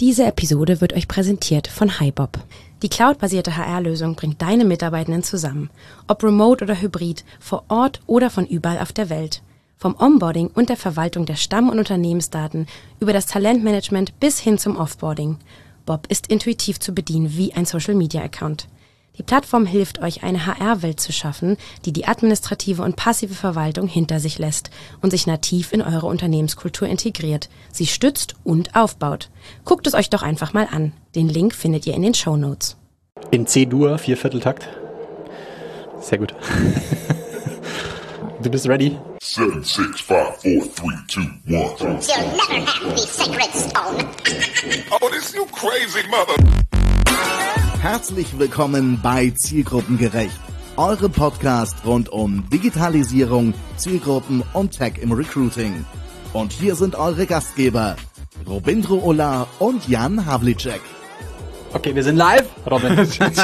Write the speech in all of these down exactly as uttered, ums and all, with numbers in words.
Diese Episode wird euch präsentiert von HiBob. Die cloudbasierte H R-Lösung bringt deine Mitarbeitenden zusammen. Ob remote oder hybrid, vor Ort oder von überall auf der Welt. Vom Onboarding und der Verwaltung der Stamm- und Unternehmensdaten über das Talentmanagement bis hin zum Offboarding. Bob ist intuitiv zu bedienen wie ein Social-Media-Account. Die Plattform hilft euch, eine H R-Welt zu schaffen, die die administrative und passive Verwaltung hinter sich lässt und sich nativ in eure Unternehmenskultur integriert, sie stützt und aufbaut. Guckt es euch doch einfach mal an. Den Link findet ihr in den Shownotes. In C-Dur, Viervierteltakt. Sehr gut. Du bist ready? seven, six, five, four, three, two, one. You'll never have the sacred stone. Oh, this you crazy mother... Herzlich willkommen bei Zielgruppengerecht, eure Podcast rund um Digitalisierung, Zielgruppen und Tech im Recruiting. Und hier sind eure Gastgeber, Robindro Ola und Jan Havlicek. Okay, wir sind live. Robin.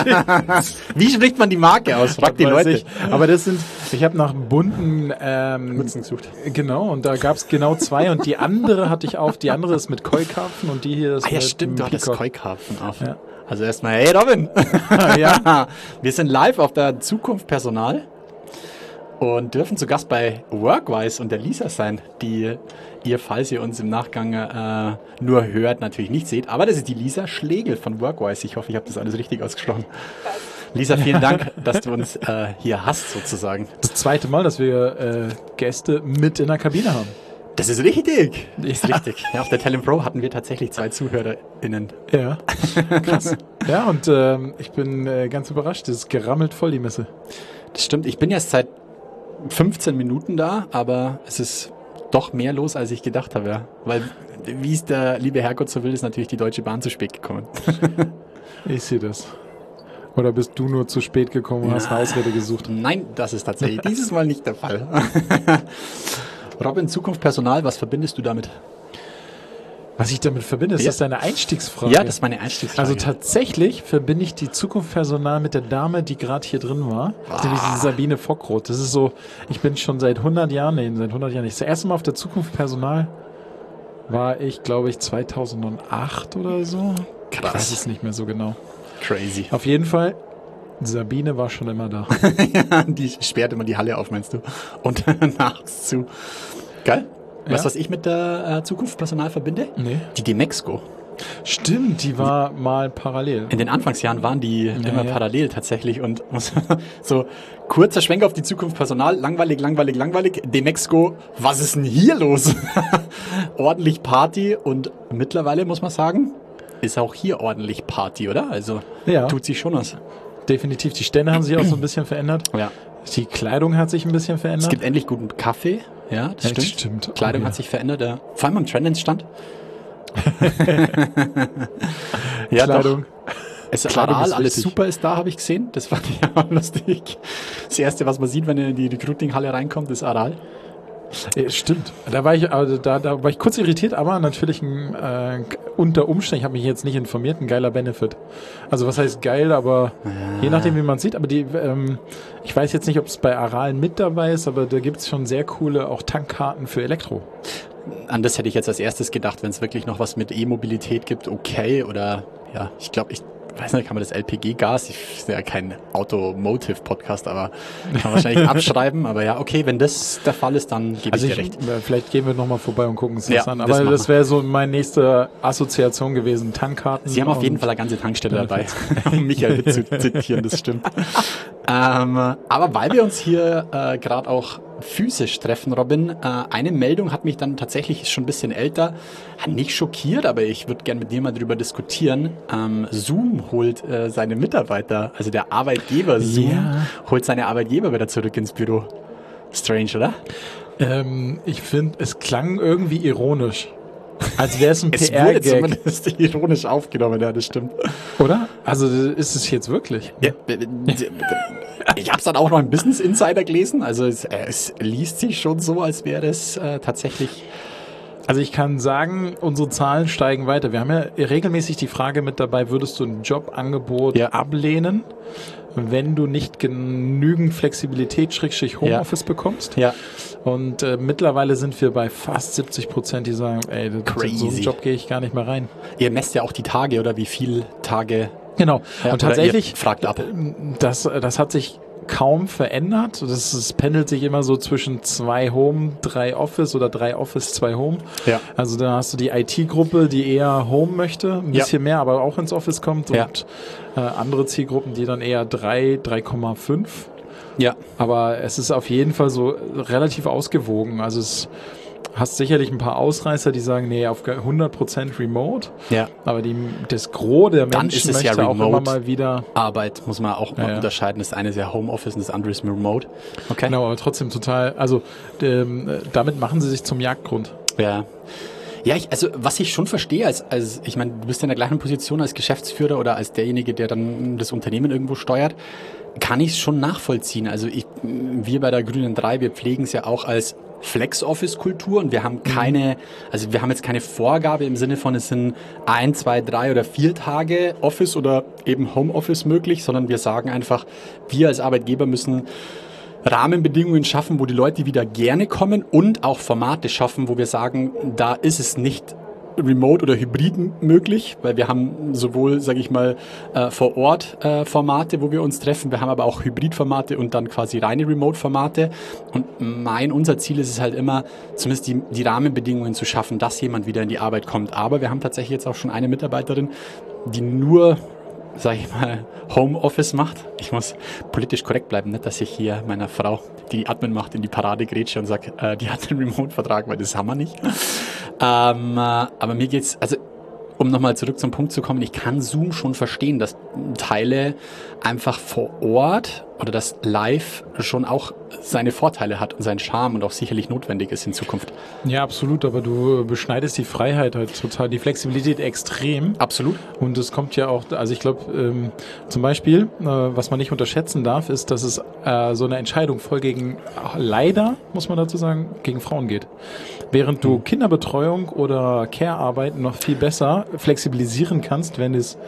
Wie spricht man die Marke aus? Frag die Leute. Ich. Aber das sind, ich habe nach bunten ähm, Mützen gesucht. Genau, und da gab es genau zwei und die andere hatte ich auf. Die andere ist mit Koi-Karpfen und die hier ist Ah ja, mit stimmt, du hattest Peacock. Koi-Karpfen auf. Ja. Also erstmal, hey Robin. Ja. Wir sind live auf der Zukunft Personal und dürfen zu Gast bei Workwise und der Lisa sein, die ihr, falls ihr uns im Nachgang äh, nur hört, natürlich nicht seht. Aber das ist die Lisa Schlegel von Workwise. Ich hoffe, ich habe das alles richtig ausgesprochen. Lisa, vielen Dank, dass du uns äh, hier hast, sozusagen. Das zweite Mal, dass wir äh, Gäste mit in der Kabine haben. Das ist richtig. Das ist richtig. Ja, auf der Talent Pro hatten wir tatsächlich zwei ZuhörerInnen. Ja, krass. Ja, und ähm, ich bin äh, ganz überrascht. Das ist gerammelt voll, die Messe. Das stimmt. Ich bin jetzt seit fünfzehn Minuten da, aber es ist doch mehr los, als ich gedacht habe. Ja. Weil, wie es der liebe Herrgott so will, ist natürlich die Deutsche Bahn zu spät gekommen. Ich sehe das. Oder bist du nur zu spät gekommen und hast eine Ausrede gesucht? Nein, das ist tatsächlich dieses Mal nicht der Fall. Robin, Zukunft Personal, was verbindest du damit? Was ich damit verbinde, ist Ja. das deine Einstiegsfrage? Ja, das ist meine Einstiegsfrage. Also tatsächlich verbinde ich die Zukunft Personal mit der Dame, die gerade hier drin war. Ah. Nämlich die Sabine Fockroth. Das ist so, ich bin schon seit hundert Jahren, nee, seit hundert Jahren nicht. Das erste Mal auf der Zukunft Personal war ich, glaube ich, zweitausendacht oder so. Krass. Ich weiß es nicht mehr so genau. Crazy. Auf jeden Fall, Sabine war schon immer da. Ja, die sperrt immer die Halle auf, meinst du? Und nachts zu. Geil. Weißt du, Ja. was ich mit der äh, Zukunft Personal verbinde? Nee. Die Demexco. Stimmt, die war mal parallel. In den Anfangsjahren waren die Ja, immer ja. parallel tatsächlich und so kurzer Schwenk auf die Zukunft Personal, langweilig, langweilig, langweilig. Demexco, was ist denn hier los? Ordentlich Party und mittlerweile muss man sagen, ist auch hier ordentlich Party, oder? Also Ja. tut sich schon was. Definitiv, die Stände haben sich auch so ein bisschen verändert. Ja. Die Kleidung hat sich ein bisschen Es verändert. gibt endlich guten Kaffee, ja, das Ja, stimmt. stimmt. Kleidung Oh, ja. hat sich verändert, ja. Vor allem am Trendance-Stand. Ja, Kleidung. doch. Es ist Kleidung Aral, ist alles wichtig. super ist da, habe ich gesehen. Das fand ich auch lustig. Das Erste, was man sieht, wenn er in die Recruiting-Halle reinkommt, ist Aral. Ja, stimmt. Da war ich, also da, da war ich kurz irritiert, aber natürlich ein, äh, unter Umständen, ich habe mich jetzt nicht informiert, ein geiler Benefit. Also was heißt geil, aber je nachdem, wie man es sieht. Aber die, ähm, ich weiß jetzt nicht, ob es bei Aral mit dabei ist, aber da gibt es schon sehr coole auch Tankkarten für Elektro. An das hätte ich jetzt als erstes gedacht, wenn es wirklich noch was mit E-Mobilität gibt, okay. Oder ja, ich glaube, ich weiß nicht, kann man das L P G-Gas, ich ist ja kein Automotive-Podcast, aber kann man wahrscheinlich abschreiben. Aber ja, okay, wenn das der Fall ist, dann gebe Also ich ich, dir recht. äh, vielleicht gehen wir nochmal vorbei und gucken uns das Ja, an. das Aber machen das wir. wäre so meine nächste Assoziation gewesen, Tankkarten. Sie haben auf jeden und- Fall eine ganze Tankstelle dabei, um Michael zu zitieren, das stimmt. ähm, aber weil wir uns hier äh, gerade auch physisch treffen, Robin, äh, eine Meldung hat mich dann tatsächlich, ist schon ein bisschen älter, nicht schockiert, aber ich würde gerne mit dir mal drüber diskutieren. Ähm, Zoom holt äh, seine Mitarbeiter, also der Arbeitgeber Zoom, Ja. holt seine Arbeitgeber wieder zurück ins Büro. Strange, oder? Ähm, ich finde, es klang irgendwie ironisch. Als wäre es ein Es P wurde R-Gag, zumindest ironisch aufgenommen, ja, das stimmt. oder? Also ist es jetzt wirklich? Ja, ich habe es dann auch noch im Business Insider gelesen. Also es, äh, es liest sich schon so, als wäre es äh, tatsächlich. Also ich kann sagen, unsere Zahlen steigen weiter. Wir haben ja regelmäßig die Frage mit dabei, würdest du ein Jobangebot Ja. ablehnen? wenn du nicht genügend Flexibilität Schrägstrich Homeoffice ja. bekommst. Ja. Und äh, mittlerweile sind wir bei fast siebzig Prozent, die sagen, ey, Crazy. so einen Job gehe ich gar nicht mehr rein. Ihr messt ja auch die Tage oder wie viele Tage. Genau. Ja, und tatsächlich, fragt ab. Das, das hat sich kaum verändert. Das, das pendelt sich immer so zwischen zwei Home, drei Office oder drei Office, zwei Home. Ja. Also da hast du die I T-Gruppe, die eher Home möchte, ein ja. bisschen mehr, aber auch ins Office kommt ja. und äh, andere Zielgruppen, die dann eher drei, drei Komma fünf. Ja. Aber es ist auf jeden Fall so relativ ausgewogen. Also es hast sicherlich ein paar Ausreißer, die sagen, nee, auf hundert Prozent Remote. Ja. Aber die, das Gros der Dann Menschen ist es möchte ja auch immer mal wieder... Arbeit muss man auch mal ja, ja. unterscheiden. Das eine ist ja Homeoffice und das andere ist Remote. Okay. Genau, aber trotzdem total... Also ähm, damit machen sie sich zum Jagdgrund. Ja. Ja, ich, also was ich schon verstehe, als, als ich meine, du bist in der gleichen Position als Geschäftsführer oder als derjenige, der dann das Unternehmen irgendwo steuert, kann ich es schon nachvollziehen. Also ich, wir bei der Grünen drei, wir pflegen es ja auch als Flex-Office-Kultur und wir haben keine, also wir haben jetzt keine Vorgabe im Sinne von, es sind ein, zwei, drei oder vier Tage Office oder eben Homeoffice möglich, sondern wir sagen einfach, wir als Arbeitgeber müssen Rahmenbedingungen schaffen, wo die Leute wieder gerne kommen und auch Formate schaffen, wo wir sagen, da ist es nicht remote oder hybrid möglich, weil wir haben sowohl, sage ich mal, äh, vor Ort äh, Formate, wo wir uns treffen, wir haben aber auch Hybrid-Formate und dann quasi reine Remote-Formate und mein, unser Ziel ist es halt immer, zumindest die, die Rahmenbedingungen zu schaffen, dass jemand wieder in die Arbeit kommt, aber wir haben tatsächlich jetzt auch schon eine Mitarbeiterin, die nur, sage ich mal, Homeoffice macht. Ich muss politisch korrekt bleiben, nicht, dass ich hier meiner Frau, die Admin macht, in die Parade grätsche und sage, äh, die hat einen Remote-Vertrag, weil das haben wir nicht. ähm, äh, aber mir geht's, also um nochmal zurück zum Punkt zu kommen, ich kann Zoom schon verstehen, dass Teile einfach vor Ort oder das Live schon auch seine Vorteile hat und seinen Charme und auch sicherlich notwendig ist in Zukunft. Ja, absolut, aber du beschneidest die Freiheit halt total, die Flexibilität extrem. Absolut. Und es kommt ja auch, also ich glaube, ähm, zum Beispiel, äh, was man nicht unterschätzen darf, ist, dass es äh, so eine Entscheidung voll gegen, leider, muss man dazu sagen, gegen Frauen geht. Während du Kinderbetreuung oder Care-Arbeit noch viel besser flexibilisieren kannst, wenn es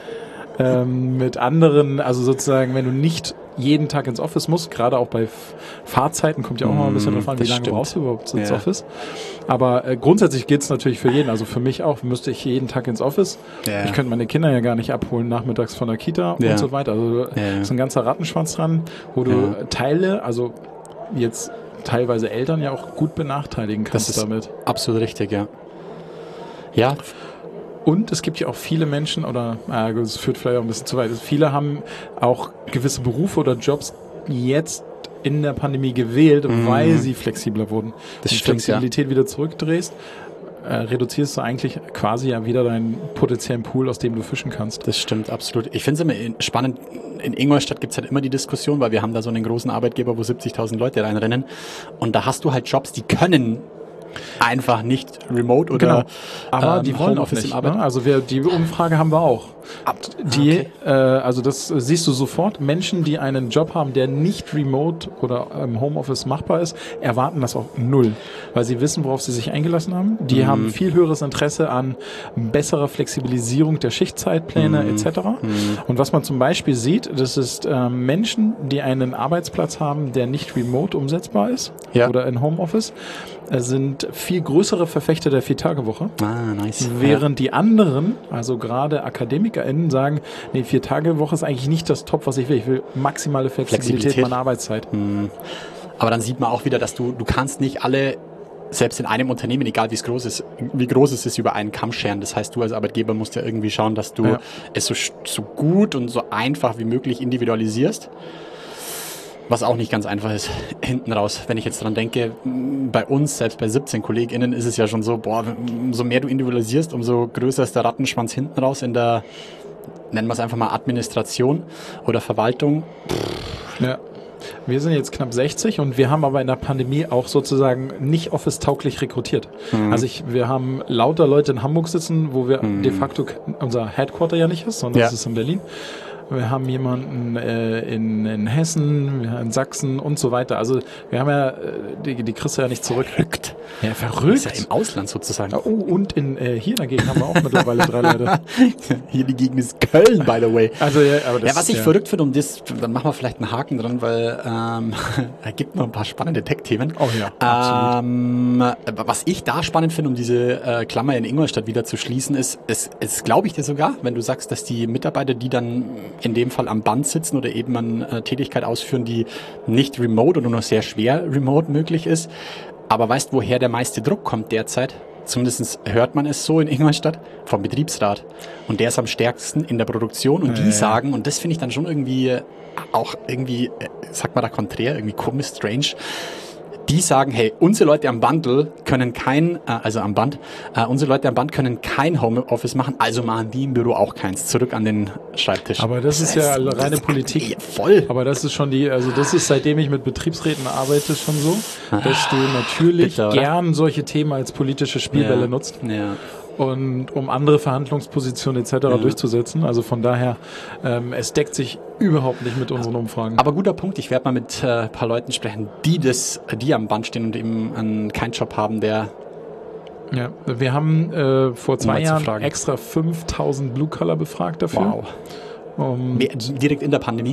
ähm, mit anderen, also sozusagen, wenn du nicht jeden Tag ins Office musst, gerade auch bei F- Fahrzeiten, kommt ja auch mm, mal ein bisschen drauf an, wie lange stimmt. brauchst du überhaupt ins ja. Office. Aber äh, grundsätzlich geht's natürlich für jeden, also für mich auch, müsste ich jeden Tag ins Office. Ja. Ich könnte meine Kinder ja gar nicht abholen, nachmittags von der Kita ja. und so weiter. Also ja. ist ein ganzer Rattenschwanz dran, wo du ja. Teile, also jetzt teilweise Eltern ja auch gut benachteiligen kannst das ist damit. Absolut richtig, ja. Ja. Und es gibt ja auch viele Menschen, oder äh, das führt vielleicht auch ein bisschen zu weit, viele haben auch gewisse Berufe oder Jobs jetzt in der Pandemie gewählt, mhm. weil sie flexibler wurden. Das Wenn du stimmt, Flexibilität ja. wieder zurückdrehst, äh, reduzierst du eigentlich quasi ja wieder deinen potenziellen Pool, aus dem du fischen kannst. Das stimmt, absolut. Ich finde es immer spannend, in Ingolstadt gibt es halt immer die Diskussion, weil wir haben da so einen großen Arbeitgeber, wo siebzigtausend Leute reinrennen und da hast du halt Jobs, die können einfach nicht remote oder genau. Aber ähm, die wollen auch nicht. Ne? Also wir, die Umfrage haben wir auch. Die, okay. äh, also das siehst du sofort. Menschen, die einen Job haben, der nicht remote oder im Homeoffice machbar ist, erwarten das auch null, weil sie wissen, worauf sie sich eingelassen haben. Die mhm. haben viel höheres Interesse an besserer Flexibilisierung der Schichtzeitpläne mhm. et cetera. Mhm. Und was man zum Beispiel sieht, das ist äh, Menschen, die einen Arbeitsplatz haben, der nicht remote umsetzbar ist ja. oder in Homeoffice, sind viel größere Verfechter der Vier-Tage-Woche. Ah, nice. Während ja. die anderen, also gerade AkademikerInnen, sagen, nee, Vier-Tage-Woche ist eigentlich nicht das Top, was ich will. Ich will maximale Flexibilität, Flexibilität. meiner Arbeitszeit. Hm. Aber dann sieht man auch wieder, dass du, du kannst nicht alle, selbst in einem Unternehmen, egal wie es groß ist, wie groß es ist, über einen Kamm scheren. Das heißt, du als Arbeitgeber musst ja irgendwie schauen, dass du ja. es so, so gut und so einfach wie möglich individualisierst. Was auch nicht ganz einfach ist, hinten raus. Wenn ich jetzt dran denke, bei uns, selbst bei siebzehn KollegInnen, ist es ja schon so, boah, umso mehr du individualisierst, umso größer ist der Rattenschwanz hinten raus in der, nennen wir es einfach mal Administration oder Verwaltung. Ja. Wir sind jetzt knapp sechzig und wir haben aber in der Pandemie auch sozusagen nicht office-tauglich rekrutiert. Mhm. Also ich, wir haben lauter Leute in Hamburg sitzen, wo wir mhm. de facto unser Headquarter ja nicht ist, sondern ja. es ist in Berlin. wir haben jemanden äh, in, in Hessen, in Sachsen und so weiter. Also wir haben ja, äh, die, die kriegst du ja nicht zurück. Verrückt. Ja, verrückt. Ist ja im Ausland sozusagen. Oh, und in, äh, hier dagegen haben wir auch mittlerweile drei Leute. Hier die Gegend ist Köln, by the way. Also, ja, aber das, Ja, was ich ja. verrückt finde, um das, dann machen wir vielleicht einen Haken dran, weil ähm, er gibt noch ein paar spannende Tech-Themen. Oh ja, absolut. Ähm, was ich da spannend finde, um diese äh, Klammer in Ingolstadt wieder zu schließen, ist, es, es glaube ich dir sogar, wenn du sagst, dass die Mitarbeiter, die dann in dem Fall am Band sitzen oder eben eine äh, Tätigkeit ausführen, die nicht remote oder nur noch sehr schwer remote möglich ist, aber weißt, woher der meiste Druck kommt derzeit? Zumindest hört man es so in Ingolstadt, vom Betriebsrat. Und der ist am stärksten in der Produktion. Und die Ja. sagen, und das finde ich dann schon irgendwie auch irgendwie, äh, sagt man da konträr, irgendwie komisch, strange, die sagen, hey, unsere Leute am Bundle können kein, äh, also am Band, äh, unsere Leute am Band können kein Homeoffice machen, also machen die im Büro auch keins. Zurück an den Schreibtisch. Aber das ist ja reine Politik. Ja, voll. Aber das ist schon die, also das ist, seitdem ich mit Betriebsräten arbeite, schon so, dass du natürlich bitter, oder? gern solche Themen als politische Spielbälle ja. nutzt. Ja. Und um andere Verhandlungspositionen et cetera Ja. durchzusetzen. Also von daher, ähm, es deckt sich überhaupt nicht mit unseren Umfragen. Aber guter Punkt, ich werde mal mit äh, ein paar Leuten sprechen, die das, die am Band stehen und eben einen, keinen Job haben, der ja, wir haben äh, vor zwei mal zu Jahren fragen. extra fünftausend Blue Collar befragt dafür. Um, Mehr- direkt in der Pandemie.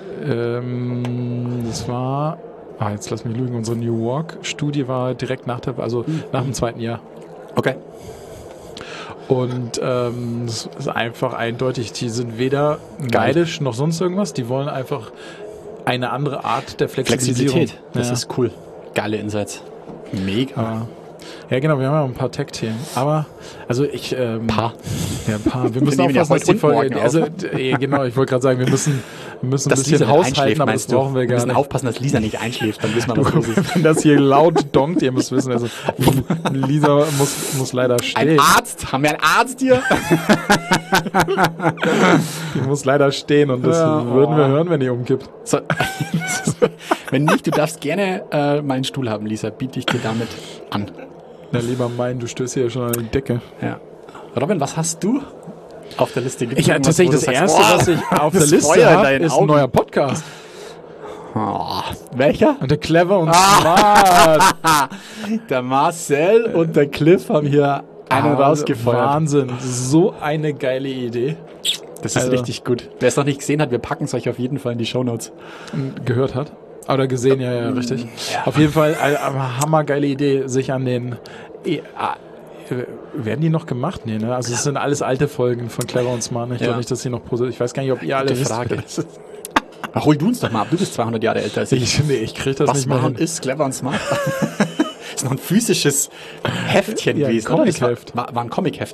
ähm, das war, ah, jetzt lass mich lügen, unsere New York-Studie war direkt nach der, also nach dem zweiten Jahr. Okay. Und ähm, das ist einfach eindeutig, die sind weder neidisch noch sonst irgendwas, die wollen einfach eine andere Art der Flexibilisierung. Flexibilität, das ja. ist cool. Geile Insights. Mega. Aber, ja, genau, wir haben ja auch ein paar Tech-Themen. Aber, also ich. Ähm, Paar. Ja, ein paar. Wir müssen nehmen ja aufpassen, dass heute die und Folge. morgen Also, auf. d- genau, ich wollte gerade sagen, wir müssen, wir müssen ein Dass bisschen Lisa nicht haushalten, einschläft, aber das meinst du? brauchen wir Wir gar müssen nicht. aufpassen, dass Lisa nicht einschläft, dann wissen wir, was los ist. Wenn das hier laut donkt, ihr müsst wissen, also Lisa muss, muss leider Ein stehen. Arzt? Haben wir einen Arzt hier? Die muss leider stehen und das Ja, würden wir oh. hören, wenn die umkippt. So. Wenn nicht, du darfst gerne äh, meinen Stuhl haben, Lisa. Biete ich dir damit an. Na, lieber mein, du stößt hier schon an die Decke. Ja. Robin, was hast du auf der Liste? Gibt's Ich irgendwas, tatsächlich wo du das sagst, erste, boah, was ich auf der das Liste Feuer in habe, deinen ist ein Augen. neuer Podcast. Oh, welcher? Und der Clever und Ah. Smart. Der Marcel und der Cliff haben hier einen Ah, rausgefeuert. Wahnsinn. So eine geile Idee. Das ist Also- richtig gut. Wer es noch nicht gesehen hat, wir packen es euch auf jeden Fall in die Shownotes. Gehört hat. Oder gesehen, ja, ja, richtig. Auf jeden Fall eine hammergeile Idee, sich an den... E ah, äh, werden die noch gemacht? Nee, ne? Also es sind alles alte Folgen von Clever und Smart. Ich Ja. glaube nicht, dass sie noch... Posi- Ich weiß gar nicht, ob ihr alle Gute wisst. Frage. wer das ist. Ach, hol du uns doch mal ab. Du bist zweihundert Jahre älter als ich. Ich, nee, ich krieg das Was nicht mehr machen hin. ist clever und smart? ist noch ein physisches Heftchen Ja, ein gewesen, oder? Das war, Comicheft. war, war ein Comicheft.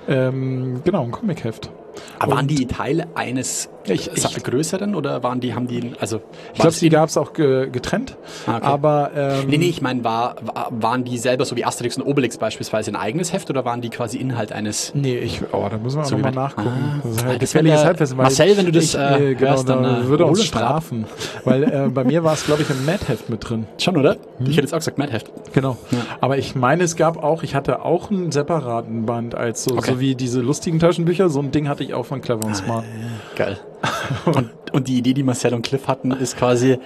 Ähm, genau, ein Comicheft. Aber waren Und- die Teile eines Ich- äh, ich- größeren oder waren die, haben die, also... Ich glaube, die gab es auch ge getrennt. Ah, okay. Aber ähm, Nee, nee, ich meine, war, war, waren die selber so wie Asterix und Obelix beispielsweise ein eigenes Heft oder waren die quasi Inhalt eines... Nee, ich, oh, da müssen wir auch So nochmal wie man- nachgucken. Ah. das ist Ah, halt das gefährliches wär- Halbwissen. weil Marcel, wenn du das, ich, äh, genau, hörst, dann, dann äh, würde er uns hol uns mal ab. strafen. Weil äh, bei mir war es, glaube ich, im Mad-Heft mit drin. Schon, oder? Ich hätte jetzt auch gesagt Mad-Heft. Genau. Ja. Aber ich meine, es gab auch, ich hatte auch einen separaten Band, als so, Okay. so wie diese lustigen Taschenbücher. So ein Ding hatte ich auch von Clever und Smart. Geil. und, und die Idee, die Marcel und Cliff hatten, ist quasi,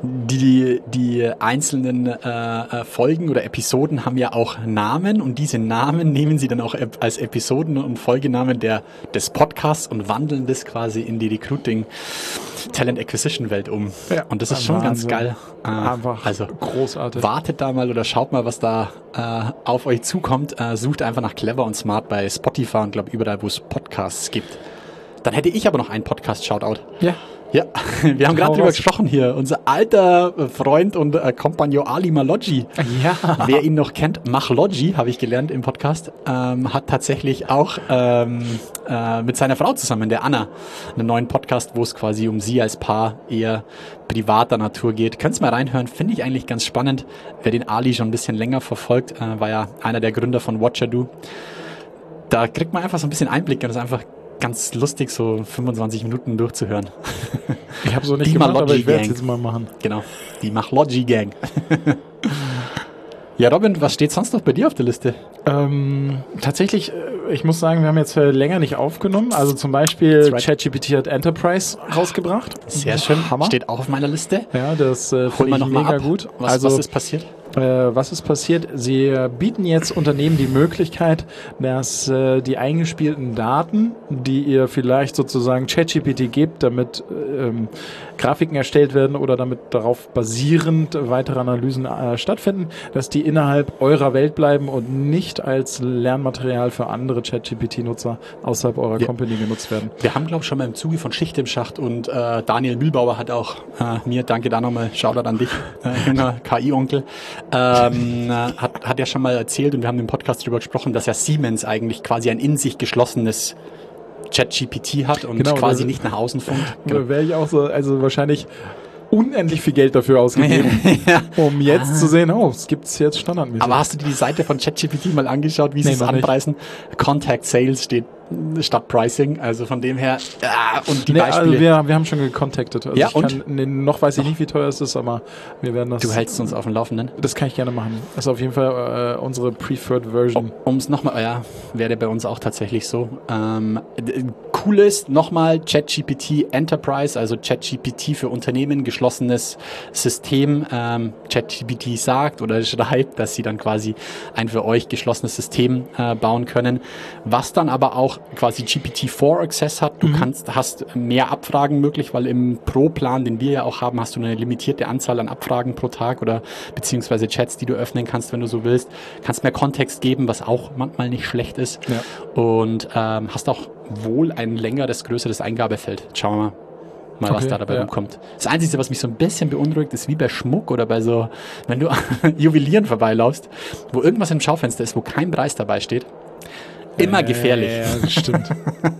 die, die einzelnen äh, äh, Folgen oder Episoden haben ja auch Namen und diese Namen nehmen sie dann auch ep- als Episoden und Folgenamen der, des Podcasts und wandeln das quasi in die Recruiting Talent Acquisition Welt um. Ja, und das ist schon ganz Wahnsinn. geil. Äh, Einfach also großartig. wartet da mal oder schaut mal, was da äh, auf euch zukommt. Äh, sucht einfach nach Clever und Smart bei Spotify und glaube überall, wo es Podcasts gibt. Dann hätte ich aber noch einen Podcast-Shoutout. Ja. Ja, wir haben gerade Hau drüber raus. gesprochen hier. Unser alter Freund und äh, Kompagnon Ali Maloggi. Ja. Wer ihn noch kennt, Machloggi, habe ich gelernt im Podcast, ähm, hat tatsächlich auch ähm, äh, mit seiner Frau zusammen, der Anna, einen neuen Podcast, wo es quasi um sie als Paar eher privater Natur geht. Könnt's mal reinhören, finde ich eigentlich ganz spannend. Wer den Ali schon ein bisschen länger verfolgt, äh, war ja einer der Gründer von Watchado. Da kriegt man einfach so ein bisschen Einblick und das ist einfach ganz lustig, so fünfundzwanzig Minuten durchzuhören. Ich habe so nicht Die gemacht, aber ich werde es Maloggi-Gang. jetzt mal machen. Genau, die Machloggi-Gang. Ja, Robin, was steht sonst noch bei dir auf der Liste? Ähm, tatsächlich äh, ich muss sagen, wir haben jetzt äh, länger nicht aufgenommen. Also zum Beispiel right. ChatGPT hat Enterprise rausgebracht. Sehr schön. Hammer. Steht auch auf meiner Liste. Ja, das äh, finde ich noch mega mal ab. gut. Was, also, was ist passiert? Äh, was ist passiert? Sie äh, bieten jetzt Unternehmen die Möglichkeit, dass äh, die eingespielten Daten, die ihr vielleicht sozusagen ChatGPT gebt, damit ähm, Grafiken erstellt werden oder damit darauf basierend weitere Analysen äh, stattfinden, dass die innerhalb eurer Welt bleiben und nicht als Lernmaterial für andere ChatGPT-Nutzer außerhalb eurer Ja. Company genutzt werden. Wir haben, glaube ich, schon mal im Zuge von Schicht im Schacht und äh, Daniel Mühlbauer hat auch äh, mir, danke da nochmal, Shoutout an dich, äh, junger K I-Onkel, ähm, hat, hat ja schon mal erzählt und wir haben im Podcast darüber gesprochen, dass ja Siemens eigentlich quasi ein in sich geschlossenes ChatGPT hat und Genau, quasi das- nicht nach außen funkt. Da wäre ich auch so, also wahrscheinlich unendlich viel Geld dafür ausgegeben, Ja. um jetzt zu sehen, oh, es gibt es jetzt standardmäßig. Aber hast du dir die Seite von ChatGPT mal angeschaut, wie sie Nee, es noch nicht. anpreisen? Contact Sales steht statt Pricing, also von dem her, ah, und die Nee, Beispiele. also wir, wir haben schon gecontactet. Also Ja, ich und? Kann, nee, noch weiß ich nicht, wie teuer es ist, aber wir werden das. Du hältst uns auf dem Laufenden. Das kann ich gerne machen. Das ist auf jeden Fall äh, unsere Preferred Version. Um es nochmal, ja, wäre bei uns auch tatsächlich so. Ähm, d- cool ist nochmal ChatGPT Enterprise, also ChatGPT für Unternehmen, geschlossenes System. Ähm, ChatGPT sagt oder schreibt, dass sie dann quasi ein für euch geschlossenes System äh, bauen können, was dann aber auch quasi G P T vier Access hat. Du kannst, hast mehr Abfragen möglich, weil im Pro-Plan, den wir ja auch haben, hast du eine limitierte Anzahl an Abfragen pro Tag oder beziehungsweise Chats, die du öffnen kannst, wenn du so willst. Kannst mehr Kontext geben, was auch manchmal nicht schlecht ist. Ja. Und ähm, hast auch wohl ein längeres, größeres Eingabefeld. Schauen wir mal. Mal, was Okay, da dabei ja. rumkommt. Das Einzige, was mich so ein bisschen beunruhigt, ist wie bei Schmuck oder bei so, wenn du an Juwelieren vorbeilaufst, wo irgendwas im Schaufenster ist, wo kein Preis dabei steht. Immer gefährlich. Ja, ja, das stimmt.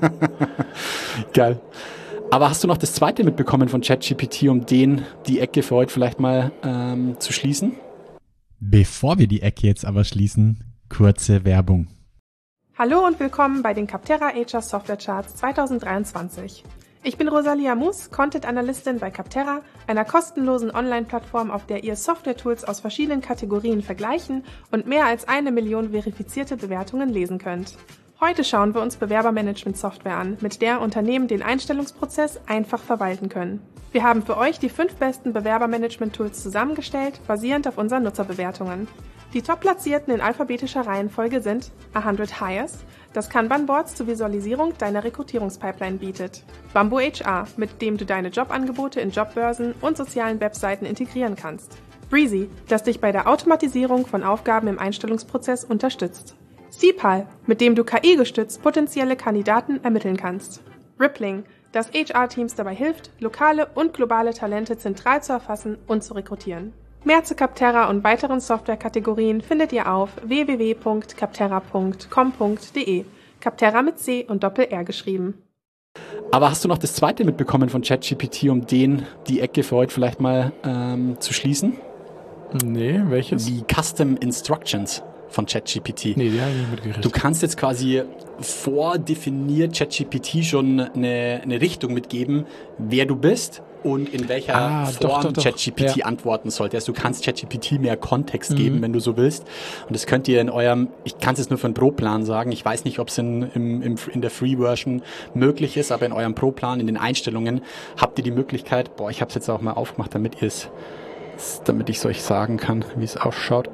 Geil. Aber hast du noch das zweite mitbekommen von ChatGPT, um den die Ecke für heute vielleicht mal ähm, zu schließen? Bevor wir die Ecke jetzt aber schließen, kurze Werbung. Hallo und willkommen bei den Capterra H R Software Charts zwanzig dreiundzwanzig. Ich bin Rosalia Mus, Content Analystin bei Capterra, einer kostenlosen Online-Plattform, auf der ihr Software-Tools aus verschiedenen Kategorien vergleichen und mehr als eine Million verifizierte Bewertungen lesen könnt. Heute schauen wir uns Bewerbermanagement-Software an, mit der Unternehmen den Einstellungsprozess einfach verwalten können. Wir haben für euch die fünf besten Bewerbermanagement-Tools zusammengestellt, basierend auf unseren Nutzerbewertungen. Die Top-Platzierten in alphabetischer Reihenfolge sind hundert Hires, das Kanban-Boards zur Visualisierung deiner Rekrutierungspipeline bietet. Bamboo H R, mit dem du deine Jobangebote in Jobbörsen und sozialen Webseiten integrieren kannst. Breezy, das dich bei der Automatisierung von Aufgaben im Einstellungsprozess unterstützt. C P A L, mit dem du K I-gestützt potenzielle Kandidaten ermitteln kannst. Rippling, das H R-Teams dabei hilft, lokale und globale Talente zentral zu erfassen und zu rekrutieren. Mehr zu Capterra und weiteren Softwarekategorien findet ihr auf w w w punkt capterra punkt com punkt d e. Capterra mit C und Doppel-R geschrieben. Aber hast du noch das zweite mitbekommen von ChatGPT, um den die Ecke für heute vielleicht mal ähm, zu schließen? Nee, welches? Die Custom Instructions von ChatGPT. Nee, die habe ich nicht mitgekriegt. Du kannst jetzt quasi vordefiniert ChatGPT schon eine, eine Richtung mitgeben, wer du bist und in welcher Ah, doch, Form doch, doch. ChatGPT Ja. antworten sollte. Also du kannst ChatGPT mehr Kontext geben, wenn du so willst. Und das könnt ihr in eurem, ich kann es jetzt nur für einen Pro-Plan sagen, ich weiß nicht, ob es in, im, im, in der Free-Version möglich ist, aber in eurem Pro-Plan, in den Einstellungen, habt ihr die Möglichkeit, boah, ich habe es jetzt auch mal aufgemacht, damit ihr es, damit ich es euch sagen kann, wie es ausschaut.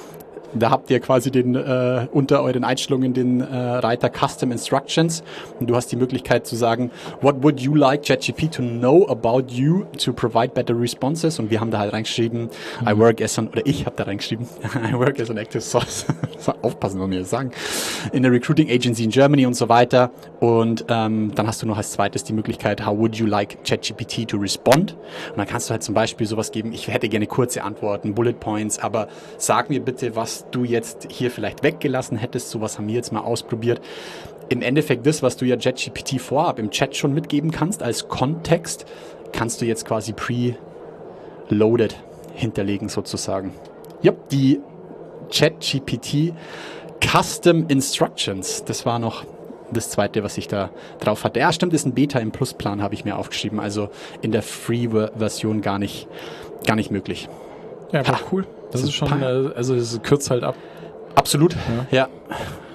Da habt ihr quasi den äh, unter euren Einstellungen den äh, Reiter Custom Instructions und du hast die Möglichkeit zu sagen, what would you like ChatGPT to know about you to provide better responses? Und wir haben da halt reingeschrieben, mhm. I work as an, oder ich habe da reingeschrieben, I work as an active source. Aufpassen, was wir das sagen. In a recruiting agency in Germany und so weiter. Und ähm, dann hast du noch als zweites die Möglichkeit, how would you like ChatGPT to respond? Und dann kannst du halt zum Beispiel sowas geben, ich hätte gerne kurze Antworten, Bullet Points, aber sag mir bitte, was du jetzt hier vielleicht weggelassen hättest. Sowas haben wir jetzt mal ausprobiert. Im Endeffekt das, was du ja ChatGPT vorab im Chat schon mitgeben kannst als Kontext, kannst du jetzt quasi pre-loaded hinterlegen sozusagen. Ja, die ChatGPT Custom Instructions, das war noch das zweite, was ich da drauf hatte. Ja, stimmt, ist ein Beta im Plusplan, habe ich mir aufgeschrieben. Also in der Free-Version gar nicht, gar nicht möglich. Ja, aber Ha. cool. Das Das ist schon, ist äh, also es kürzt halt ab. Absolut, ja.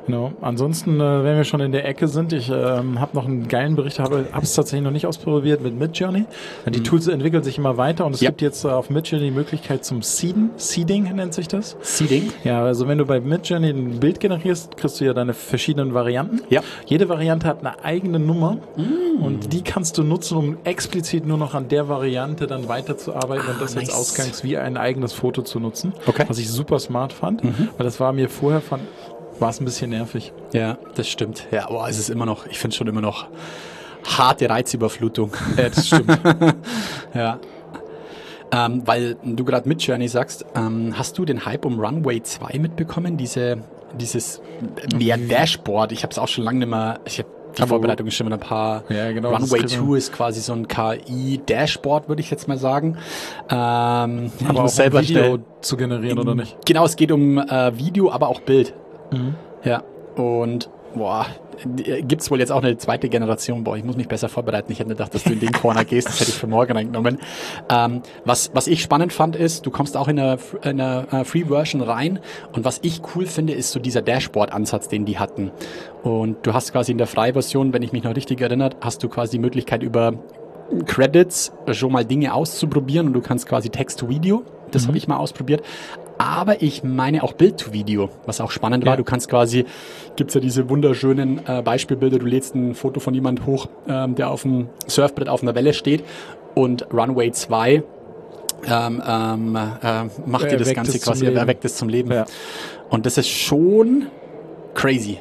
Genau. Ansonsten, äh, wenn wir schon in der Ecke sind, ich ähm, habe noch einen geilen Bericht, habe es tatsächlich noch nicht ausprobiert mit Midjourney. Die mhm. Tools entwickeln sich immer weiter und es ja. gibt jetzt äh, auf Midjourney die Möglichkeit zum Seeden. Seeding nennt sich das. Seeding? Ja, also wenn du bei Midjourney ein Bild generierst, kriegst du ja deine verschiedenen Varianten. Ja. Jede Variante hat eine eigene Nummer mhm. und die kannst du nutzen, um explizit nur noch an der Variante dann weiterzuarbeiten ah, und das nice. als Ausgangs wie ein eigenes Foto zu nutzen. Okay. Was ich super smart fand, mhm. weil das war mir vorher von war es ein bisschen nervig. Ja, das stimmt. Ja, aber es ist immer noch, ich finde schon immer noch harte Reizüberflutung. Ja, das stimmt. ja. Ähm, weil du gerade Midjourney sagst, ähm, hast du den Hype um Runway zwei mitbekommen? Diese, dieses mehr Dashboard. Ich habe es auch schon lange nicht mehr, ich habe die aber Vorbereitung ist schon mit ein paar. Ja, genau, Runway zwei ist quasi so ein K I-Dashboard, würde ich jetzt mal sagen. Ähm, aber auch selber um Video schnell, zu generieren, oder nicht? Genau, es geht um äh, Video, aber auch Bild. Mhm. Ja, und boah, gibt's wohl jetzt auch eine zweite Generation. Boah, ich muss mich besser vorbereiten. Ich hätte nicht gedacht, dass du in den Corner gehst. Das hätte ich für morgen eingenommen. Ähm, was, was ich spannend fand, ist, du kommst auch in eine, in eine Free-Version rein. Und was ich cool finde, ist so dieser Dashboard-Ansatz, den die hatten. Und du hast quasi in der Frei-Version, wenn ich mich noch richtig erinnere, hast du quasi die Möglichkeit, über Credits schon mal Dinge auszuprobieren. Und du kannst quasi Text-to-Video. Das mhm. habe ich mal ausprobiert. Aber ich meine auch Bild-to-Video, was auch spannend war. Ja. Du kannst quasi, gibt's ja diese wunderschönen äh, Beispielbilder, du lädst ein Foto von jemand hoch, ähm, der auf dem Surfbrett auf einer Welle steht und Runway zwei ähm, ähm, äh, macht dir das Ganze quasi, erweckt es zum Leben. Ja. Und das ist schon crazy.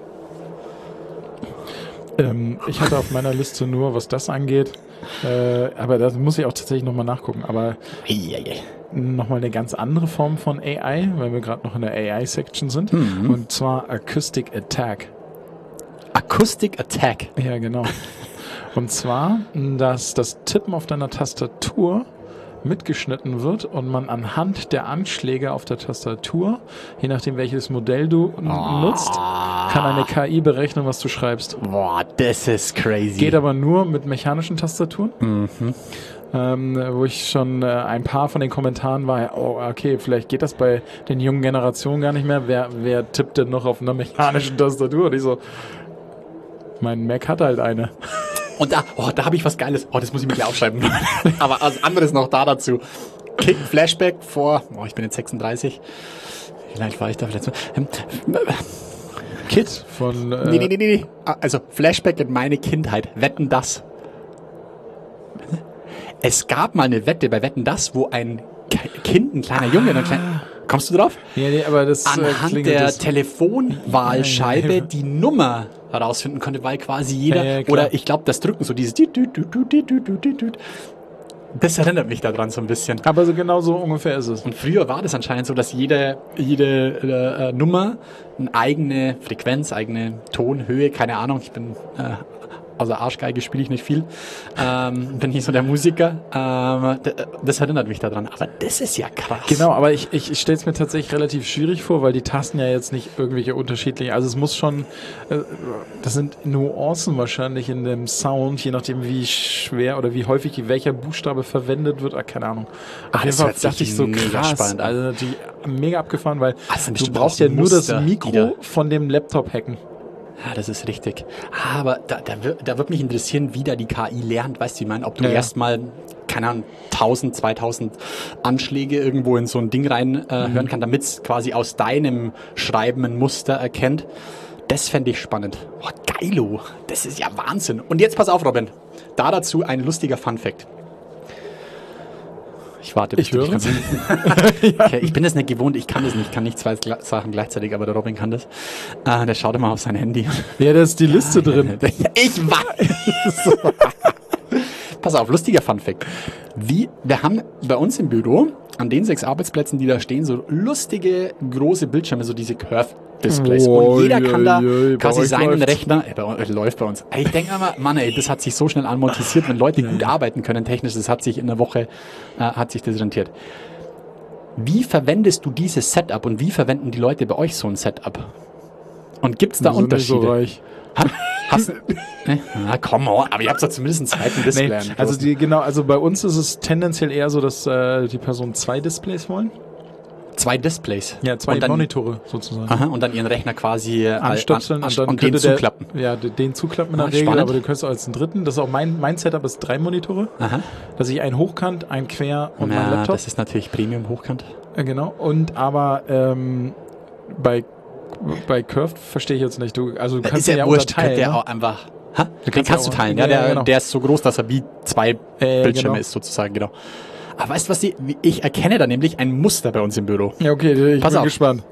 Ähm, ich hatte auf meiner Liste nur, was das angeht, äh, aber da muss ich auch tatsächlich nochmal nachgucken, aber nochmal eine ganz andere Form von A I, weil wir gerade noch in der A I-Section sind, mhm. und zwar Acoustic Attack. Acoustic Attack? Ja, genau. Und zwar, dass das Tippen auf deiner Tastatur mitgeschnitten wird und man anhand der Anschläge auf der Tastatur, je nachdem welches Modell du oh. nutzt, kann eine K I berechnen, was du schreibst. Boah, das ist crazy. Geht aber nur mit mechanischen Tastaturen. Mhm. Ähm, wo ich schon äh, ein paar von den Kommentaren war, oh, okay, vielleicht geht das bei den jungen Generationen gar nicht mehr. Wer, wer tippt denn noch auf einer mechanischen Tastatur? Und ich so, mein Mac hat halt eine. Und da, oh, da habe ich was Geiles. Oh, das muss ich mir gleich aufschreiben. Aber was anderes noch da dazu. Kick, Flashback vor, oh, ich bin jetzt sechsunddreißig. Vielleicht war ich da vielleicht. Ähm, Kid von. Äh nee, nee, nee, nee. Also Flashback in meine Kindheit. Wetten, das. Es gab mal eine Wette bei Wetten, das, wo ein Kind, ein kleiner Junge, ein kleiner. Kommst du drauf? Ja, nee, aber das anhand äh, der das Telefonwahlscheibe ja, ja, ja. die Nummer herausfinden konnte, weil quasi jeder, ja, ja, oder ich glaube, das Drücken, so dieses das erinnert mich daran so ein bisschen. Aber so genau so ungefähr ist es. Und früher war das anscheinend so, dass jede, jede äh, Nummer eine eigene Frequenz, eigene Tonhöhe, keine Ahnung, ich bin äh, außer Arschgeige spiele ich nicht viel, ähm, bin nicht so der Musiker. Ähm, das erinnert mich daran. Aber das ist ja krass. Genau, aber ich, ich, ich stelle es mir tatsächlich relativ schwierig vor, weil die Tasten ja jetzt nicht irgendwelche unterschiedlichen, also es muss schon, äh, das sind Nuancen wahrscheinlich in dem Sound, je nachdem wie schwer oder wie häufig welcher Buchstabe verwendet wird, ah, keine Ahnung. Auf ah, jeden Fall dachte ich so krass, spannend, also natürlich mega abgefahren, weil also du brauchst ja nur Muster, das Mikro von dem Laptop hacken. Ja, das ist richtig. Aber da, da, da wird mich interessieren, wie da die K I lernt. Weißt du, ich meine, ob du ja, erstmal, keine Ahnung, tausend, zweitausend Anschläge irgendwo in so ein Ding rein äh, mhm. hören kann, damit es quasi aus deinem Schreiben ein Muster erkennt. Das fände ich spannend. Oh, geilo. Das ist ja Wahnsinn. Und jetzt pass auf, Robin. Da dazu ein lustiger Funfact. Ich warte, bis ich du höre. dich okay, ich bin das nicht gewohnt, ich kann das nicht, ich kann nicht zwei Sachen gleichzeitig, aber der Robin kann das. Äh, der schaut immer auf sein Handy. Ja, da ist die Liste drin. Ich weiß! Pass auf, lustiger Funfact. Wie, wir haben bei uns im Büro, an den sechs Arbeitsplätzen, die da stehen, so lustige, große Bildschirme, so diese Curve-Displays. Oh, und jeder kann da je, je, quasi seinen läuft. Rechner, äh, bei uns, äh, läuft bei uns. Ich denke immer, Mann ey, das hat sich so schnell amortisiert, wenn Leute gut arbeiten können technisch, das hat sich in einer Woche, äh, hat sich das rentiert. Wie verwendest du dieses Setup und wie verwenden die Leute bei euch so ein Setup? Und gibt es da sind Unterschiede? Nicht so reich. Ha, hast, na komm, aber ihr habt doch zumindest einen zweiten Display. Nee, also die, genau, also bei uns ist es tendenziell eher so, dass äh, die Personen zwei Displays wollen. Zwei Displays. Ja, zwei und dann, Monitore sozusagen. Aha, und dann ihren Rechner quasi äh, Anstöpseln an, und dann und den könnte der, zuklappen. Ja, den zuklappen in der Ah, Regel, spannend. aber du könntest auch als einen dritten. Das ist auch mein, mein Setup ist drei Monitore. Aha. Dass ich einen hochkant, einen quer und ja, mein Laptop. das ist natürlich Premium hochkant. Ja, genau. Und aber ähm, bei, bei Curved verstehe ich jetzt nicht. Du, also du kannst ist ja, ihn ja wurscht, unterteilen. könnte der Ne? auch einfach... Ha? Den kannst kannst ja du auch- teilen. ja, Ja, der, ja, genau. der ist so groß, dass er wie zwei Äh, Bildschirme genau. ist sozusagen, genau. Aber weißt du was, ich, ich erkenne da nämlich ein Muster bei uns im Büro. Ja, okay, ich Pass bin auf. gespannt.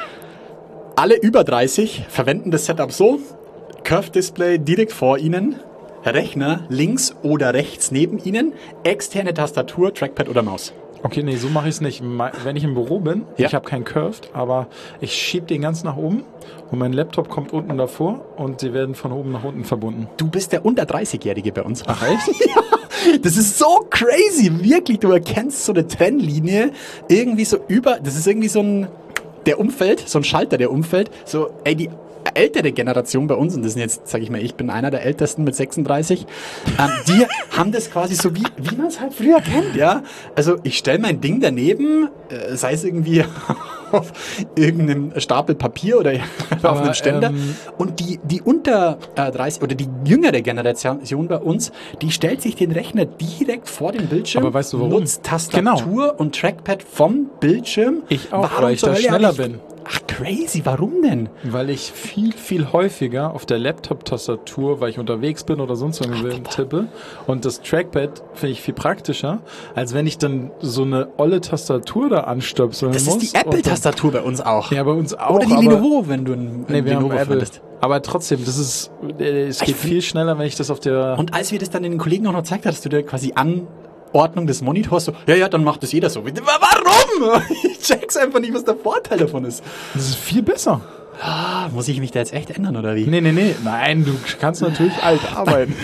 Alle über dreißig verwenden das Setup so. Curved Display direkt vor ihnen, Rechner links oder rechts neben ihnen, externe Tastatur, Trackpad oder Maus. Okay, nee, so mache ich es nicht. Me- Wenn ich im Büro bin, Ja. ich habe keinen Curved, aber ich schiebe den ganz nach oben und mein Laptop kommt unten davor und sie werden von oben nach unten verbunden. Du bist der unter dreißig-Jährige bei uns. Ach echt? Ja, das ist so crazy, wirklich. Du erkennst so eine Trennlinie irgendwie so über, das ist irgendwie so ein, der umfällt, so ein Schalter, der umfällt. So, ey, die ältere Generation bei uns, und das sind jetzt, sag ich mal, ich bin einer der Ältesten mit sechsunddreißig, ähm, die haben das quasi so, wie, wie man es halt früher kennt, ja. Also ich stelle mein Ding daneben, äh, sei es irgendwie auf irgendeinem Stapel Papier oder auf Aber, einem Ständer, ähm, und die, die unter äh, dreißig oder die jüngere Generation bei uns, die stellt sich den Rechner direkt vor den Bildschirm, Aber weißt du warum? nutzt Tastatur und Trackpad vom Bildschirm. Ich auch, Warum weil ich zur da Hölle schneller hab ich- bin. Ach, crazy, warum denn? Weil ich viel, viel häufiger auf der Laptop-Tastatur, weil ich unterwegs bin oder sonst irgendwie tippe. Und das Trackpad finde ich viel praktischer, als wenn ich dann so eine olle Tastatur da anstöpseln Das muss. ist die Apple-Tastatur bei uns auch. Ja, bei uns auch. Oder die aber- Lenovo, wenn du ein, Nee, ein wir haben Lenovo Apple. findest. Aber trotzdem, das ist, äh, es Ich geht find- viel schneller, wenn ich das auf der... Und als wir das dann den Kollegen auch noch gezeigt hast, dass du dir quasi Anordnung des Monitors so, ja, ja, dann macht das jeder so. Warum? Ich check's einfach nicht, was der Vorteil davon ist. Das ist viel besser. Ah, muss ich mich da jetzt echt ändern, oder wie? Nee, nee, nee. Nein, du kannst natürlich alt arbeiten.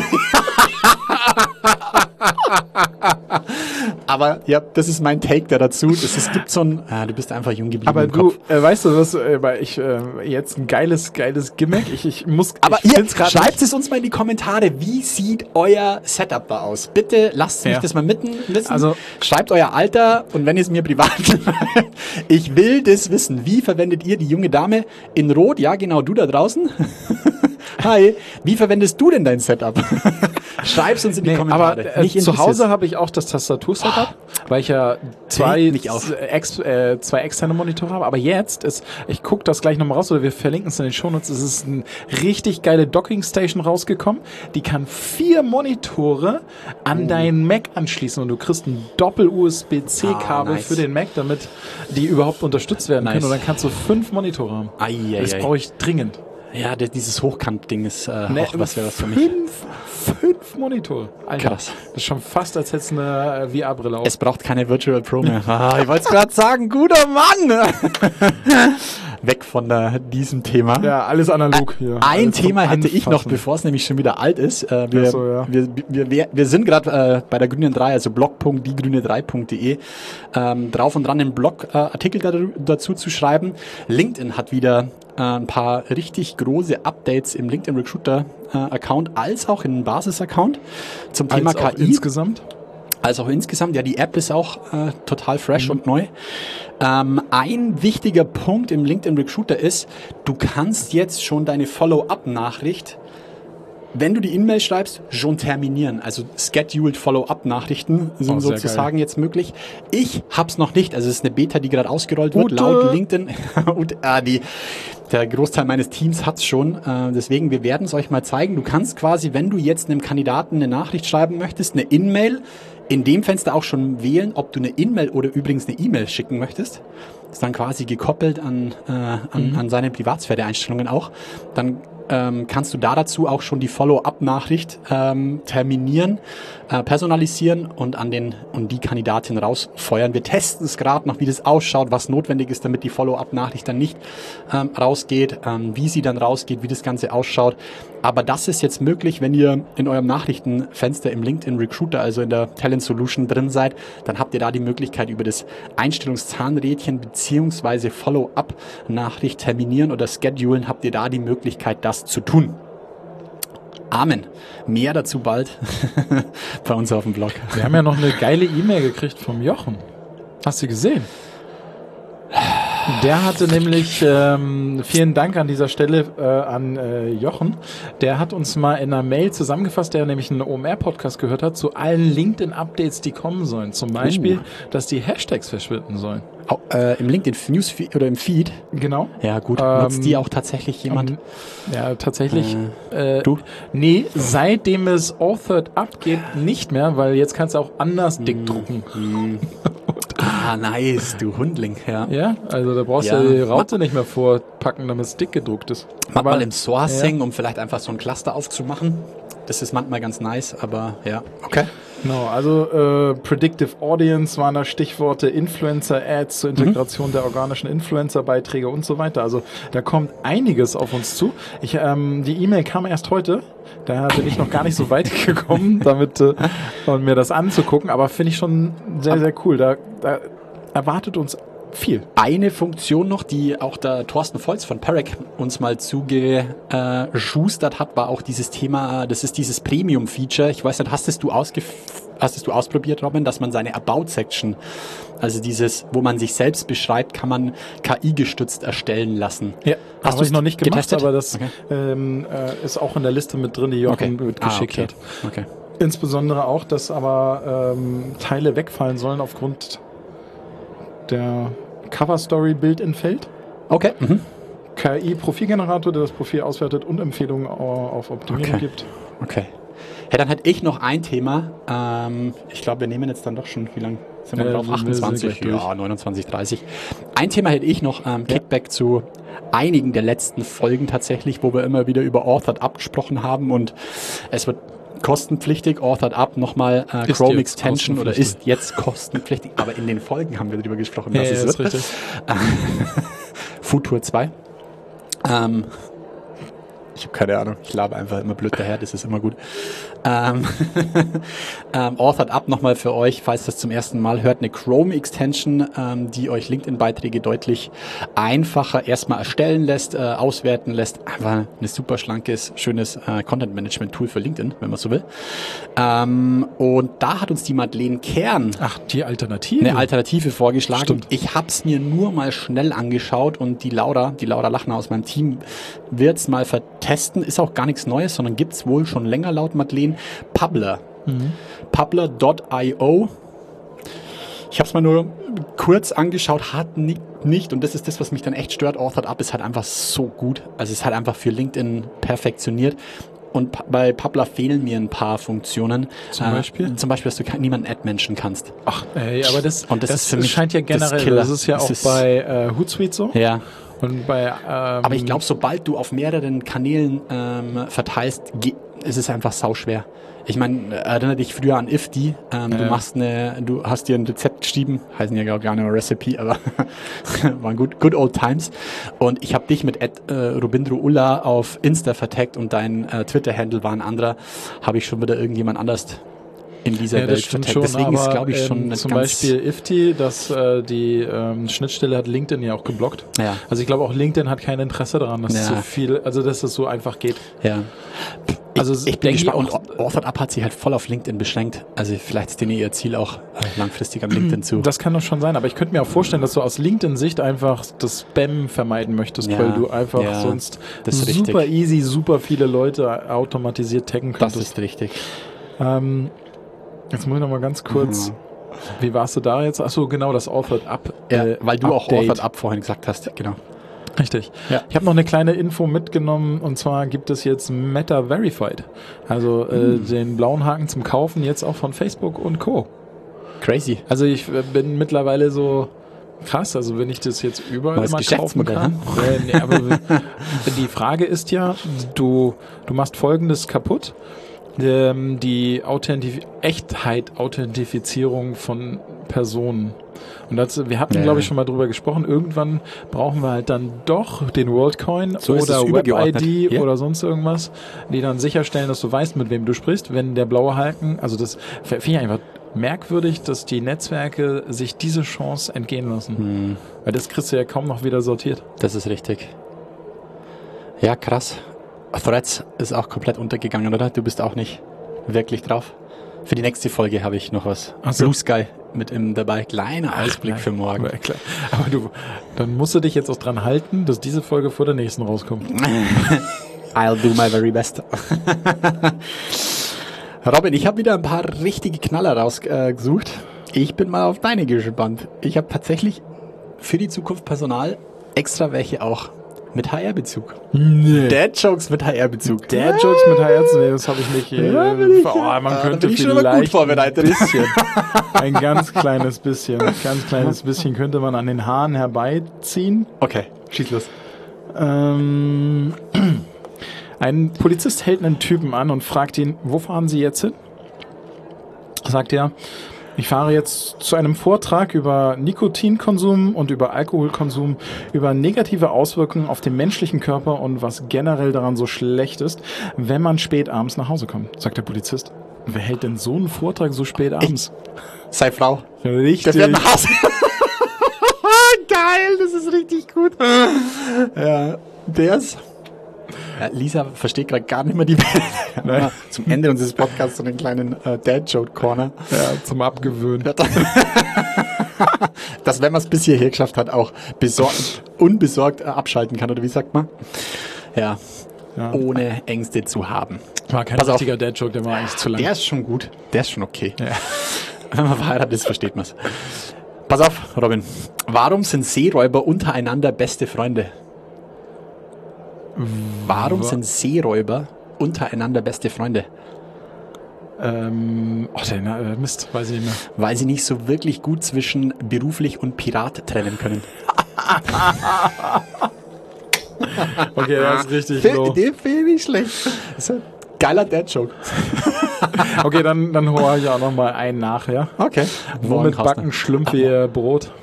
Aber ja, das ist mein Take da dazu. Das, es gibt so ein, ah, du bist einfach jung geblieben Aber im du, Kopf. äh, weißt du was, äh, weil ich äh, jetzt ein geiles, geiles Gimmick. Ich, ich muss, Aber ich ihr, find's grad schreibt es uns mal in die Kommentare. Wie sieht euer Setup da aus? Bitte lasst mich Ja. das mal mitten wissen. Also- schreibt euer Alter und wenn ihr es mir privat schreibt, ich will das wissen. Wie verwendet ihr die junge Dame in Rot? Ja, genau, du da draußen. Hi, wie verwendest du denn dein Setup? Schreib's uns in die Nee, Kommentare. aber äh, Mich zu interessiert's. Hause habe ich auch das Tastatur-Setup, weil ich ja zwei, Regt mich auf. ex, äh, zwei externe Monitore habe. Aber jetzt ist, ich gucke das gleich nochmal raus, oder wir verlinken es in den Shownotes, es ist eine richtig geile Docking-Station rausgekommen. Die kann vier Monitore an deinen Mac anschließen und du kriegst ein Doppel-U S B C-Kabel Ah, nice. für den Mac, damit die überhaupt unterstützt werden Nice. können. Und dann kannst du fünf Monitore haben. Ai, ai, Das ai. brauche ich dringend. Ja, das, dieses Hochkant-Ding ist äh, Ne, auch was wäre das für mich. Fünf, fünf Monitore. Alter, Krass. Das ist schon fast, als hättest du eine äh, V R-Brille auf. Es braucht keine Virtual Pro mehr. Ah, ich wollte es gerade sagen, guter Mann! Weg von der, diesem Thema. Ja, alles analog hier. Ein Alles zum Thema hätte ich noch, Anfassen. bevor es nämlich schon wieder alt ist. Äh, wir, Ach so, ja. wir, wir, wir, wir sind gerade äh, bei der Grünen drei, also blog punkt die grüne drei punkt de, ähm, drauf und dran, einen Blogartikel äh, da, dazu zu schreiben. LinkedIn hat wieder äh, ein paar richtig große Updates im LinkedIn Recruiter äh, Account als auch im Basis-Account zum Thema Als auch K I. insgesamt. Als auch insgesamt, ja, die App ist auch äh, total fresh und neu. Ähm, ein wichtiger Punkt im LinkedIn Recruiter ist, du kannst jetzt schon deine Follow-up-Nachricht, wenn du die E-Mail schreibst, schon terminieren. Also Scheduled Follow-up-Nachrichten sind Oh, sehr sozusagen jetzt möglich. Ich hab's noch nicht. Also es ist eine Beta, die gerade ausgerollt wird, Ute. laut LinkedIn. Und äh, die, der Großteil meines Teams hat's schon. Äh, deswegen, wir werden es euch mal zeigen. Du kannst quasi, wenn du jetzt einem Kandidaten eine Nachricht schreiben möchtest, eine In-Mail, in dem Fenster auch schon wählen, ob du eine In-Mail oder übrigens eine E-Mail schicken möchtest. Das ist dann quasi gekoppelt an, äh, an, Mhm. an seine Privatsphäre-Einstellungen auch. Dann ähm, kannst du da dazu auch schon die Follow-up-Nachricht ähm, terminieren, äh, personalisieren und an den und die Kandidatin rausfeuern. Wir testen es gerade noch, wie das ausschaut, was notwendig ist, damit die Follow-up-Nachricht dann nicht ähm, rausgeht, ähm, wie sie dann rausgeht, wie das Ganze ausschaut. Aber das ist jetzt möglich, wenn ihr in eurem Nachrichtenfenster im LinkedIn Recruiter, also in der Talent Solution drin seid, dann habt ihr da die Möglichkeit, über das Einstellungszahnrädchen beziehungsweise Follow-up-Nachricht terminieren oder schedulen, habt ihr da die Möglichkeit, das zu tun. Amen. Mehr dazu bald bei uns auf dem Blog. Wir haben ja noch eine geile E-Mail gekriegt vom Jochen. Hast du gesehen? Der hatte nämlich, ähm, vielen Dank an dieser Stelle äh, an äh, Jochen, der hat uns mal in einer Mail zusammengefasst, der nämlich einen O M R-Podcast gehört hat, zu allen LinkedIn-Updates, die kommen sollen. Zum Beispiel, uh. dass die Hashtags verschwinden sollen. Oh, äh, im LinkedIn-Newsfeed oder im Feed? Genau. Ja gut, ähm, nutzt die auch tatsächlich jemand? Um, ja, tatsächlich. Äh, äh, du? Nee, seitdem es Authored Up gibt, nicht mehr, weil jetzt kannst du auch anders dick mm, drucken. Mm. Ah, nice, du Hundling, ja. Ja, also da brauchst ja. du die Raute nicht mehr vorpacken, damit es dick gedruckt ist. Mach mal im Sourcing, ja. um vielleicht einfach so ein Cluster aufzumachen. Das ist manchmal ganz nice, aber ja, okay. Genau, also äh, Predictive Audience waren da Stichworte, Influencer-Ads zur Integration mhm. der organischen Influencer-Beiträge und so weiter. Also da kommt einiges auf uns zu. Ich, ähm, die E-Mail kam erst heute, da bin ich noch gar nicht so weit gekommen, damit äh, und mir das anzugucken, aber finde ich schon sehr, sehr cool. Da, da erwartet uns viel. Eine Funktion noch, die auch der Thorsten Volz von Perec uns mal zugeschustert hat, war auch dieses Thema, das ist dieses Premium-Feature. Ich weiß nicht, hast es du, ausgef- hast es du ausprobiert, Robin, dass man seine About-Section, also dieses, wo man sich selbst beschreibt, kann man K I-gestützt erstellen lassen. Ja, hast du es noch nicht gemacht, getestet? Aber das okay. ähm, äh, ist auch in der Liste mit drin, die Jochen okay. mitgeschickt ah, okay. hat. Okay. Insbesondere auch, dass aber ähm, Teile wegfallen sollen aufgrund der Cover-Story-Bild entfällt. Okay. Mhm. K I-Profilgenerator, der das Profil auswertet und Empfehlungen auf Optimierung okay. gibt. Okay. Ja, dann hätte ich noch ein Thema. Ähm, ich glaube, wir nehmen jetzt dann doch schon, wie lange sind wir äh, drauf? achtundzwanzig, ja, neunundzwanzig, dreißig. Ein Thema hätte ich noch, ähm, Kickback ja. zu einigen der letzten Folgen tatsächlich, wo wir immer wieder über Authored Up gesprochen haben und es wird kostenpflichtig, Authored Up, nochmal äh, Chrome Extension oder ist jetzt kostenpflichtig, aber in den Folgen haben wir darüber gesprochen, ja, was ja, es ist wird. Richtig. Futur zwei. Ähm, ich habe keine Ahnung, ich labe einfach immer blöd daher, das ist immer gut. Ähm, ähm, Authored Up nochmal für euch, falls das zum ersten Mal hört, eine Chrome-Extension, ähm, die euch LinkedIn-Beiträge deutlich einfacher erstmal erstellen lässt, äh, auswerten lässt. Einfach ein super schlankes, schönes äh, Content-Management-Tool für LinkedIn, wenn man so will. Ähm, und da hat uns die Madeleine Kern Ach, die Alternative? eine Alternative vorgeschlagen. Stimmt. Ich habe es mir nur mal schnell angeschaut und die Laura, die Laura Lachner aus meinem Team, wird es mal vertesten. Ist auch gar nichts Neues, sondern gibt es wohl schon länger laut Madeleine. Publer. Mhm. Publer Punkt io. Ich habe es mal nur kurz angeschaut, hat nicht, nicht, und das ist das, was mich dann echt stört, Authored Up ist halt einfach so gut. Also es ist halt einfach für LinkedIn perfektioniert. Und bei Publer fehlen mir ein paar Funktionen. Zum äh, Beispiel? Zum Beispiel, dass du niemanden Add-Menschen kannst. Ach, ey, aber das, und das, das ist für mich scheint ja generell, das, das ist ja das auch ist bei äh, Hootsuite so. Ja. Und bei, ähm, aber ich glaube, sobald du auf mehreren Kanälen ähm, verteilst, ge- ist es einfach sauschwer. Ich meine, erinnere dich früher an Ifty. Ähm, ja. Du machst eine, du hast dir ein Rezept geschrieben, heißen ja gar nicht mehr Recipe, aber waren good, good old times. Und ich habe dich mit Ed, äh, Robindro Ulla auf Insta vertaggt und dein äh, Twitter-Handle war ein anderer. Habe ich schon wieder irgendjemand anders in dieser ja, Welt vertaggt. Schon, deswegen aber, ist, glaube ich, schon ähm, nicht zum ganz Beispiel Ifty, dass äh, die ähm, Schnittstelle hat LinkedIn ja auch geblockt. Ja. Also ich glaube auch LinkedIn hat kein Interesse daran, dass ja. es so viel, also dass es so einfach geht. Ja. Also ich, ich bin gespannt. Und Authored Up hat sich halt voll auf LinkedIn beschränkt. Also vielleicht ist denen ihr Ziel auch äh, langfristig an LinkedIn zu. Das kann doch schon sein, aber ich könnte mir auch vorstellen, dass du aus LinkedIn-Sicht einfach das Spam vermeiden möchtest, ja, weil du einfach ja, sonst super richtig. easy, super viele Leute automatisiert taggen könntest. Das ist richtig. Ähm, jetzt muss ich noch mal ganz kurz... Mhm. Wie warst du da jetzt? Achso, genau, das Authored Up. Ja, äh, weil du Update. auch Authored Up vorhin gesagt hast, genau. Richtig. Ja. Ich habe noch eine kleine Info mitgenommen und zwar gibt es jetzt Meta Verified. Also äh, mm. den blauen Haken zum Kaufen jetzt auch von Facebook und Co. Crazy. Also ich äh, bin mittlerweile so krass, also wenn ich das jetzt überall Neues immer kaufen kann. Äh, nee, aber die Frage ist ja, du, du machst Folgendes kaputt. Ähm, die Authentif- Echtheit, Authentifizierung von Personen. Und das, wir hatten, ja. glaube ich, schon mal drüber gesprochen, irgendwann brauchen wir halt dann doch den WorldCoin so oder Web-I D ja. oder sonst irgendwas, die dann sicherstellen, dass du weißt, mit wem du sprichst, wenn der blaue Haken, also das finde ich einfach merkwürdig, dass die Netzwerke sich diese Chance entgehen lassen. Hm. Weil das kriegst du ja kaum noch wieder sortiert. Das ist richtig. Ja, krass. Threads ist auch komplett untergegangen, oder? Du bist auch nicht wirklich drauf. Für die nächste Folge habe ich noch was. Ach so. Blue Sky mit im dabei. Kleiner Ausblick für morgen. Aber, klar. Aber du, dann musst du dich jetzt auch dran halten, dass diese Folge vor der nächsten rauskommt. I'll do my very best. Robin, ich habe wieder ein paar richtige Knaller rausgesucht. Äh, ich bin mal auf deine gespannt. Ich habe tatsächlich für die Zukunft Personal extra welche auch mit H R-Bezug. Nee. Dad-Jokes mit H R-Bezug. Dad-Jokes mit H R zu nehmen, das habe ich nicht. Äh, Ja, bin ich- oh, man Ah, da könnte bin ich schon immer vielleicht gut vorbereitet. ein bisschen, ein ganz kleines bisschen, ganz kleines bisschen könnte man an den Haaren herbeiziehen. Okay, schieß los. Ähm, ein Polizist hält einen Typen an und fragt ihn, wo fahren Sie jetzt hin? Sagt er, ich fahre jetzt zu einem Vortrag über Nikotinkonsum und über Alkoholkonsum, über negative Auswirkungen auf den menschlichen Körper und was generell daran so schlecht ist, wenn man spät abends nach Hause kommt, sagt der Polizist. Wer hält denn so einen Vortrag so spät abends? Sei Frau. Richtig. Das wird nach Hause. Geil, das ist richtig gut. Ja, der ist... Ja, Lisa versteht gerade gar nicht mehr die Welt. Nein. Zum Ende unseres Podcasts so einen kleinen äh, Dad-Joke-Corner. Ja, zum Abgewöhnen. Dass, wenn man es bis hierher geschafft hat, auch besorgt, unbesorgt äh, abschalten kann, oder wie sagt man? Ja, Ja. ohne Ängste zu haben. War kein Pass auf. richtiger Dad-Joke, der war eigentlich zu lang. Der ist schon gut, der ist schon okay. Ja. Wenn man verheiratet ist, versteht man es. Pass auf, Robin. Warum sind Seeräuber untereinander beste Freunde? Warum sind Seeräuber untereinander beste Freunde? Ähm, oh, der Na- äh, Mist, weiß ich nicht mehr. Weil sie nicht so wirklich gut zwischen beruflich und Pirat trennen können. Okay, der ist richtig Den low. den finde ich nicht schlecht. Das ist ein geiler Dad-Joke. Okay, dann, dann hole ich auch noch mal einen nach, ja? Okay. Womit backen Schlümpfe ihr Brot?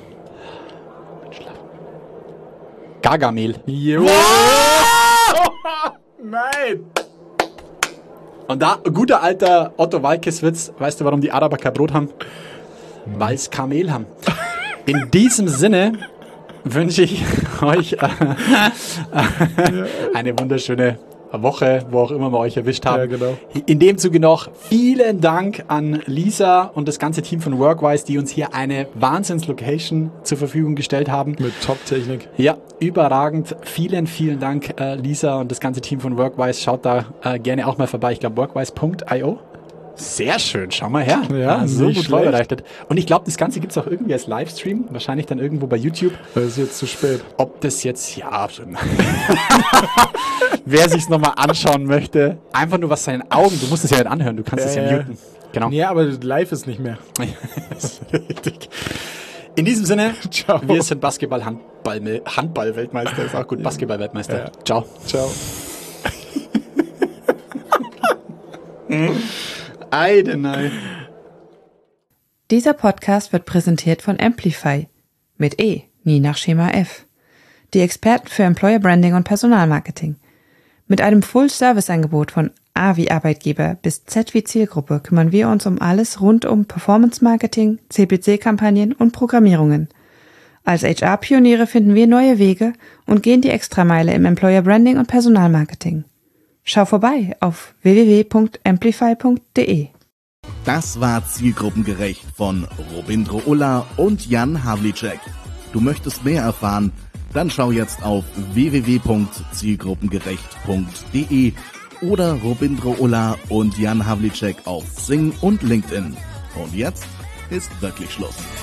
Gargamel. Jo. Nein! Und da, guter alter Otto Walkes-Witz, weißt du, warum die Araber kein Brot haben? Weil es Kamel haben. In diesem Sinne wünsche ich euch äh, eine wunderschöne Woche, wo auch immer wir euch erwischt haben. Ja, genau. In dem Zuge noch vielen Dank an Lisa und das ganze Team von Workwise, die uns hier eine Wahnsinns-Location zur Verfügung gestellt haben. Mit Top-Technik. Ja, überragend. Vielen, vielen Dank, äh, Lisa und das ganze Team von Workwise. Schaut da äh, gerne auch mal vorbei. Ich glaube, workwise punkt io. Sehr schön, schau mal her. Ja, so nicht gut schlecht. vorbereitet. Und ich glaube, das Ganze gibt es auch irgendwie als Livestream. Wahrscheinlich dann irgendwo bei YouTube. Das ist jetzt zu spät. Ob das jetzt, ja, wer sich's nochmal anschauen möchte, einfach nur was seinen Augen, du musst es ja nicht anhören, du kannst es ja, Ja, ja. muten. Genau. Ja, aber live ist nicht mehr. Das ist richtig. In diesem Sinne, Ciao. wir sind Basketball-Handball, Handball-Weltmeister, ist auch gut, Basketball-Weltmeister. Ja. Ciao. Ciao. Eidenei. Dieser Podcast wird präsentiert von Amplify mit E, nie nach Schema F. Die Experten für Employer Branding und Personalmarketing. Mit einem Full-Service-Angebot von A wie Arbeitgeber bis Z wie Zielgruppe kümmern wir uns um alles rund um Performance-Marketing, C P C-Kampagnen und Programmierungen. Als H R-Pioniere finden wir neue Wege und gehen die Extrameile im Employer Branding und Personalmarketing. Schau vorbei auf w w w punkt amplify punkt d e. Das war Zielgruppengerecht von Robindro Ulla und Jan Havlicek. Du möchtest mehr erfahren? Dann schau jetzt auf w w w punkt zielgruppengerecht punkt d e oder Robindro Ulla und Jan Havlicek auf Xing und LinkedIn. Und jetzt ist wirklich Schluss.